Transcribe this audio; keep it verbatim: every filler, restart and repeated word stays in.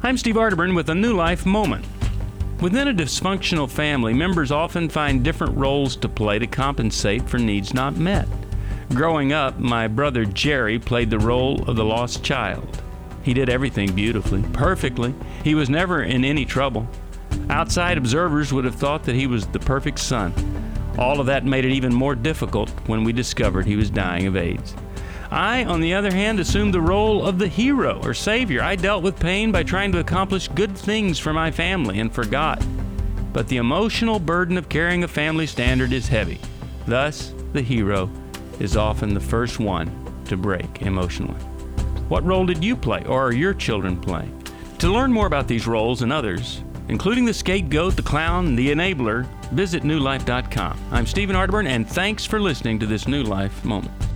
I'm Steve Arterburn with a New Life Moment. Within a dysfunctional family, members often find different roles to play to compensate for needs not met. Growing up, my brother Jerry played the role of the lost child. He did everything beautifully, perfectly. He was never in any trouble. Outside observers would have thought that he was the perfect son. All of that made it even more difficult when we discovered he was dying of AIDS. I, on the other hand, assumed the role of the hero or savior. I dealt with pain by trying to accomplish good things for my family and forgot. But the emotional burden of carrying a family standard is heavy. Thus, the hero is often the first one to break emotionally. What role did you play, or are your children playing? To learn more about these roles and others, including the scapegoat, the clown, and the enabler, visit new life dot com. I'm Stephen Arterburn, and thanks for listening to this New Life Moment.